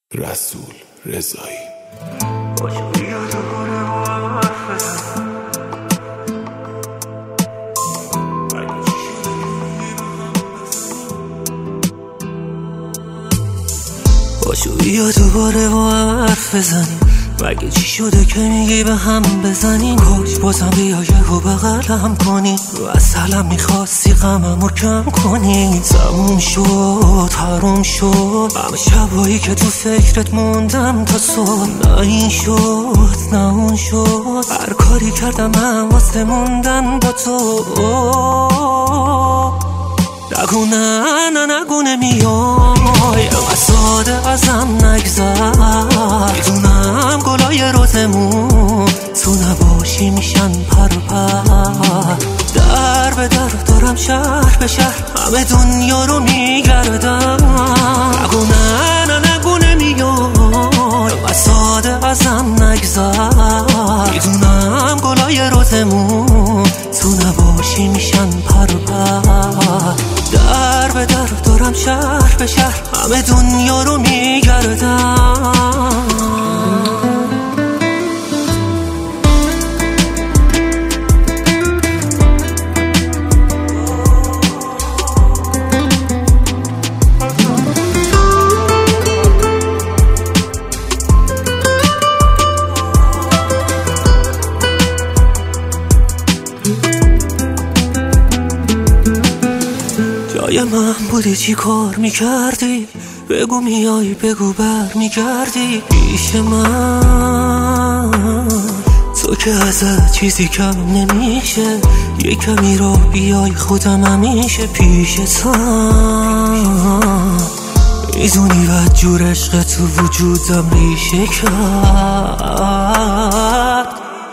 رسول رضایی. باشو بیا دوباره با هم حرف بزنیم، مگه چی شده که میگی به هم بزنیم؟ کاش بازم بیا یهو بغلم کنی، مثلا میخواستی غممو کم کنی. تموم شد حروم شد همه شبایی که تو فکرت موندم تا صبح. نه این شد نه اون شد، هر کاری کردم من واسه موندن با تو. نگونه میای اما ساده ازم نگذر. میدونم گلای روزمون تو نباشی میشن پر و پر. در به در دارم شهر به شهر همه دنیا رو میگردم. نگونه میای اما ساده ازم نگذر. میدونم گلای روزمون تو نباشی میشن پر و پر. در به در دارم شهر به شهر همه دنیا رو میگردم. جای من بودی چی کار میکردی؟ بگو میای بگو بر میگردی پیش من. تو که ازت چیزی کم نمیشه، یه کمی رو بیای خودم همیشه پیشتم. میدونی بد جور عشق تو وجودم ریشه کرد.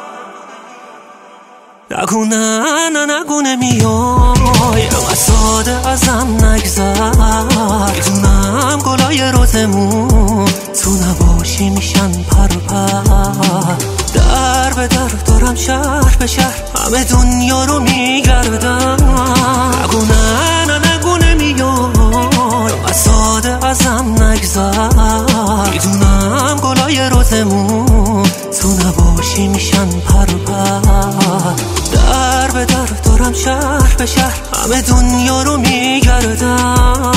نگونه میای اما ساده ازم نگذر. میدونم گلای روزمون تو نباشی میشن پر و پر. در به در دارم شهر به شهر همه دنیا رو میگردم. نگونه میای اما ساده ازم نگذر. میدونم گلای روزمون تو نباشی میشن پر و پر. در به در دارم شهر به شهر همه دنیا رو میگردم.